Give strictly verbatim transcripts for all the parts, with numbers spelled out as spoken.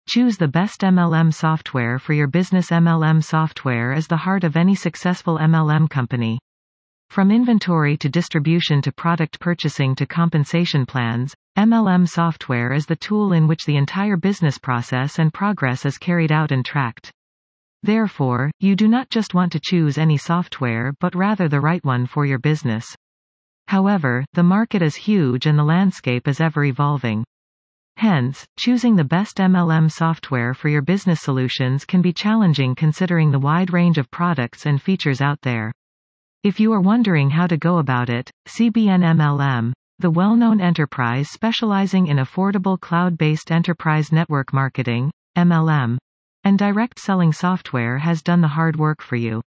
Choose the best M L M software for your business. M L M software is the heart of any successful M L M company. From inventory to distribution to product purchasing to compensation plans, M L M software is the tool in which the entire business process and progress is carried out and tracked. Therefore, you do not just want to choose any software but rather the right one for your business. However, the market is huge and the landscape is ever evolving. Hence, choosing the best M L M software for your business solutions can be challenging considering the wide range of products and features out there. If you are wondering how to go about it, C B N M L M, the well-known enterprise specializing in affordable cloud-based enterprise network marketing, M L M, and direct selling software has done the hard work for you.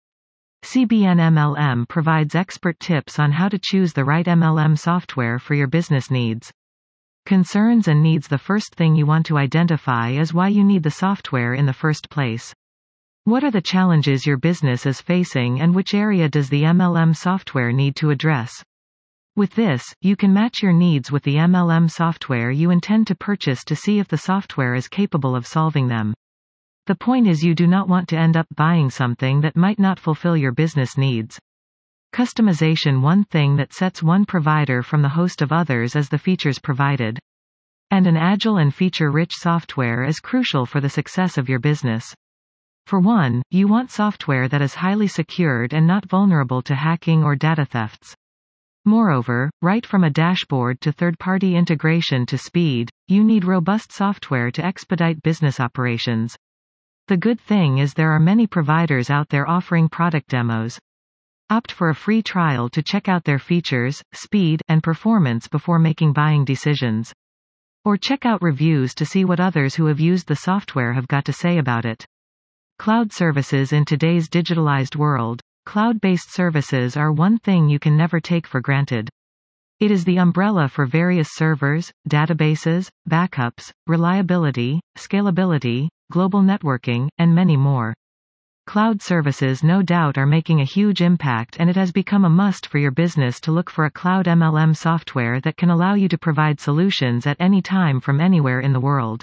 C B N M L M provides expert tips on how to choose the right M L M software for your business needs. Concerns and needs. The first thing you want to identify is why you need the software in the first place. What are the challenges your business is facing and which area does the M L M software need to address? With this, you can match your needs with the M L M software you intend to purchase to see if the software is capable of solving them. The point is you do not want to end up buying something that might not fulfill your business needs. Customization. One thing that sets one provider from the host of others is the features provided. And an agile and feature-rich software is crucial for the success of your business. For one, you want software that is highly secured and not vulnerable to hacking or data thefts. Moreover, right from a dashboard to third-party integration to speed, you need robust software to expedite business operations. The good thing is there are many providers out there offering product demos. Opt for a free trial to check out their features, speed, and performance before making buying decisions. Or check out reviews to see what others who have used the software have got to say about it. Cloud services. In today's digitalized world, cloud-based services are one thing you can never take for granted. It is the umbrella for various servers, databases, backups, reliability, scalability, global networking, and many more. Cloud services no doubt are making a huge impact, and it has become a must for your business to look for a cloud M L M software that can allow you to provide solutions at any time from anywhere in the world.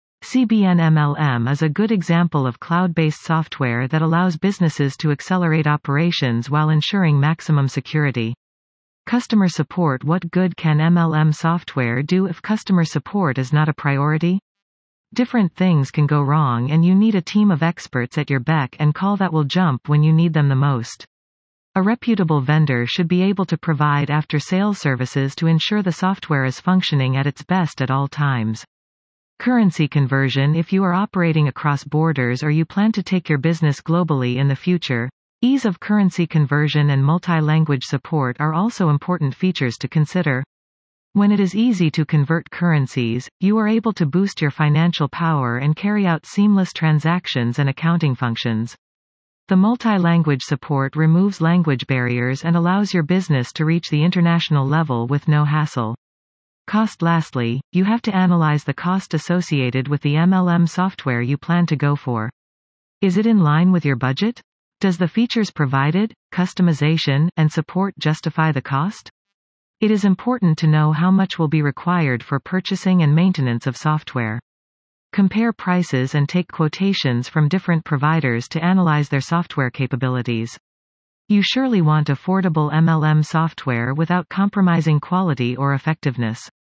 C B N M L M is a good example of cloud-based software that allows businesses to accelerate operations while ensuring maximum security. Customer support. What good can M L M software do if customer support is not a priority? Different things can go wrong and you need a team of experts at your beck and call that will jump when you need them the most. A reputable vendor should be able to provide after-sales services to ensure the software is functioning at its best at all times. Currency conversion. If you are operating across borders or you plan to take your business globally in the future, ease of currency conversion and multi-language support are also important features to consider. When it is easy to convert currencies, you are able to boost your financial power and carry out seamless transactions and accounting functions. The multi-language support removes language barriers and allows your business to reach the international level with no hassle. Cost. Lastly, you have to analyze the cost associated with the M L M software you plan to go for. Is it in line with your budget? Does the features provided, customization, and support justify the cost? It is important to know how much will be required for purchasing and maintenance of software. Compare prices and take quotations from different providers to analyze their software capabilities. You surely want affordable M L M software without compromising quality or effectiveness.